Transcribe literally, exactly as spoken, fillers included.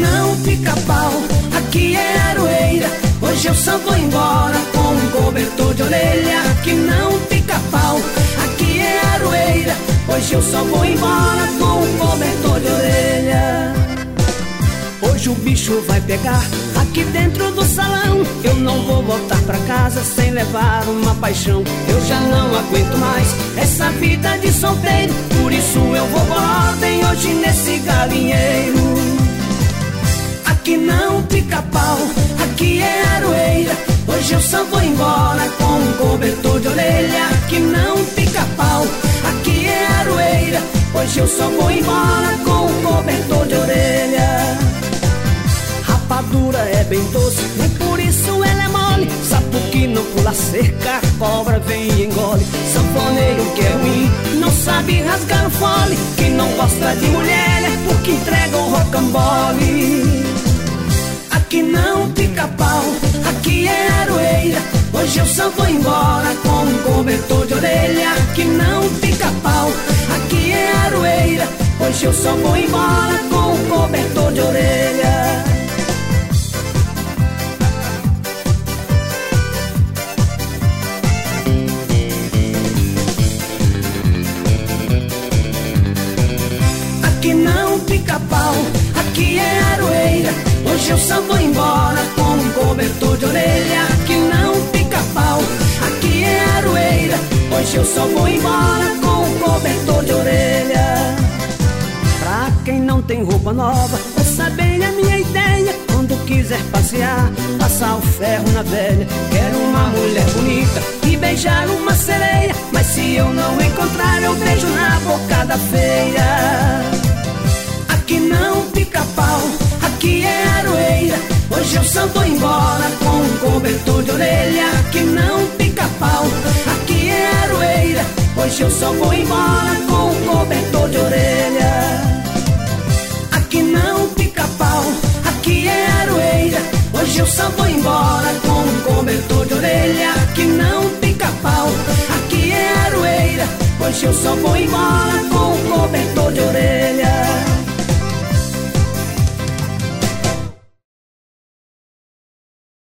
não pica-pau, aqui é Aroeira. Hoje eu só vou embora com um cobertor de orelha. Aqui não pica-pau, aqui é Aroeira. Hoje eu só vou embora com um cobertor de orelha. Hoje o bicho vai pegar aqui dentro do salão. Eu não vou voltar pra casa sem levar uma paixão. Eu já não aguento mais essa vida de solteiro. Por isso eu vou por ordem hoje nesse galinheiro. Aqui não pica-pau, aqui é Aroeira. Hoje eu só vou embora com um cobertor de orelha. Aqui não pica-pau, aqui é Aroeira. Hoje eu só vou embora com um cobertor de orelha. Rapadura é bem doce, nem por isso ela é mole. Sapo que não pula cerca, cobra vem e engole. Sanfoneiro que é ruim, não sabe rasgar o fole. Que não gosta de mulher é porque entrega o rocambole. Aqui não pica-pau, aqui é Aroeira. Hoje eu só vou embora com um cobertor de orelha. Aqui não pica-pau, aqui é Aroeira. Hoje eu só vou embora com um cobertor de orelha. Aqui não pica-pau, aqui é Aroeira. Hoje eu só vou embora com um cobertor de orelha. Aqui não pica-pau, aqui é Aroeira. Hoje eu só vou embora com um cobertor de orelha. Pra quem não tem roupa nova, ouça bem a minha ideia. Quando quiser passear, passar o ferro na velha. Quero uma mulher bonita e beijar uma sereia. Mas se eu não encontrar, eu beijo na boca da feia. Aqui não pica-pau, aqui é Aroeira. Hoje eu só vou embora com um cobertor de orelha. Aqui não pica-pau, aqui é Aroeira. Hoje eu só vou embora com um cobertor de orelha. Aqui não pica-pau, aqui é Aroeira. Hoje eu só vou embora com um cobertor de orelha. Aqui não pica-pau, aqui é Aroeira. Hoje eu só vou embora